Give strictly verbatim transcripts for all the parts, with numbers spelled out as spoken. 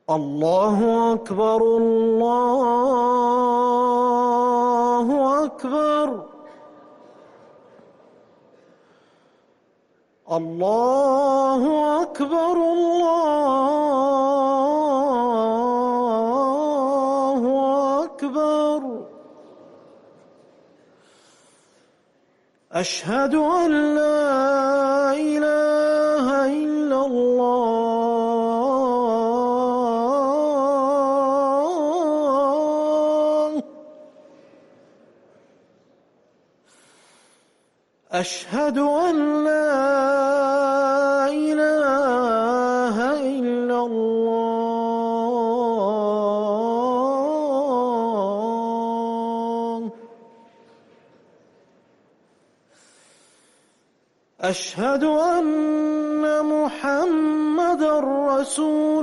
الله أكبر الله أكبر الله أكبر الله أكبر. أشهد أن لا إله إلا الله. أشهد أن لا إله إلا الله. أشهد أن محمدًا رسول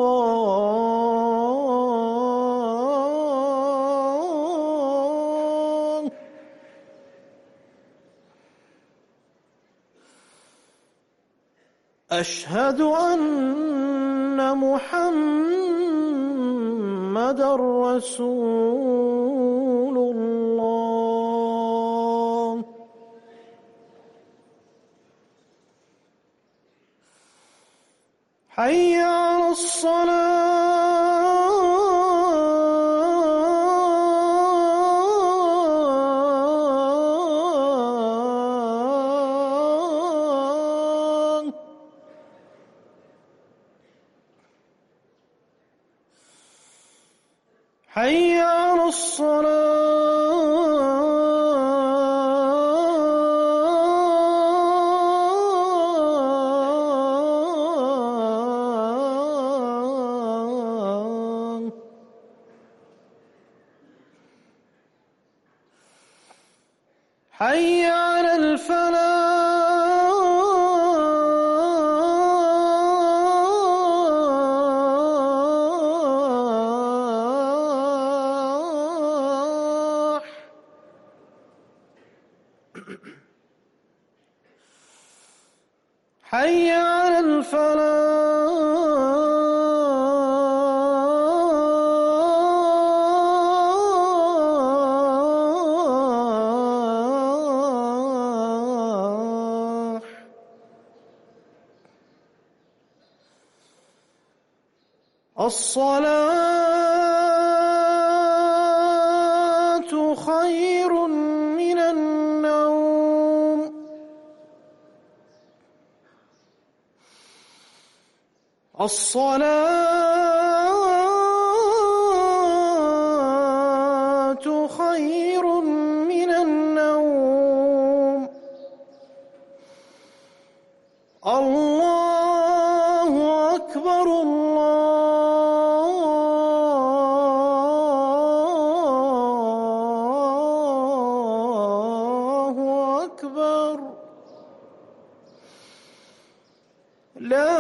الله. أشهد أن محمدًا رسول الله. حي على الصلاة. حي على الصلاة. حي على الفلاح. حي على الفلاح. الصلاة خير من النوم. الصلاة خير من النوم. الله أكبر الله أكبر. لا